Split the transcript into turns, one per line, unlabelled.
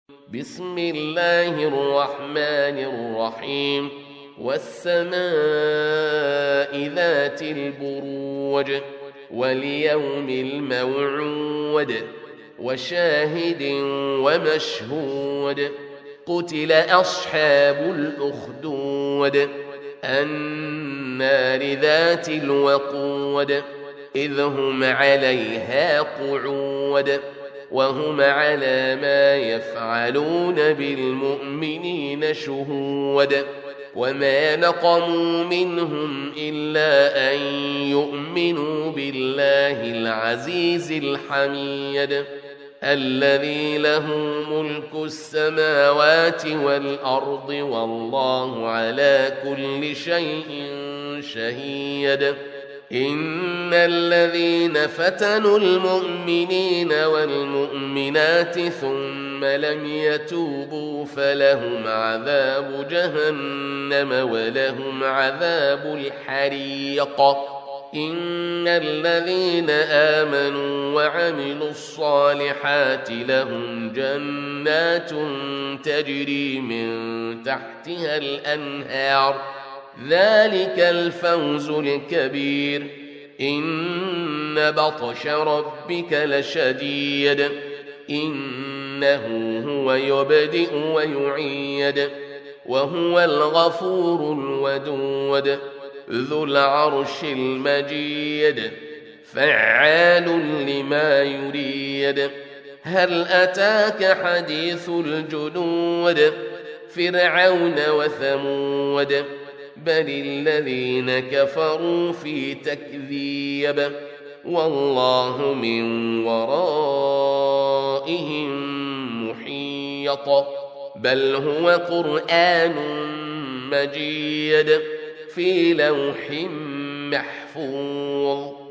بسم الله الرحمن الرحيم والسماء ذات البروج واليوم الموعود وشاهد ومشهود قتل أصحاب الأخدود النار ذات الوقود إذ هم عليها قعود وهم على ما يفعلون بالمؤمنين شهود وما نقموا منهم إلا أن يؤمنوا بالله العزيز الحميد الذي له ملك السماوات والأرض والله على كل شيء شهيد إن الذين فتنوا المؤمنين والمؤمنات ثم لم يتوبوا فلهم عذاب جهنم ولهم عذاب الحريق إن الذين آمنوا وعملوا الصالحات لهم جنات تجري من تحتها الأنهار ذلك الفوز الكبير إن بطش ربك لشديد إنه هو يبدئ ويعيد وهو الغفور الودود ذو العرش المجيد فعال لما يريد هل أتاك حديث الجنود فرعون وثمود بل الذين كفروا في تكذيب والله من ورائهم محيط بل هو قرآن مجيد في لوح محفوظ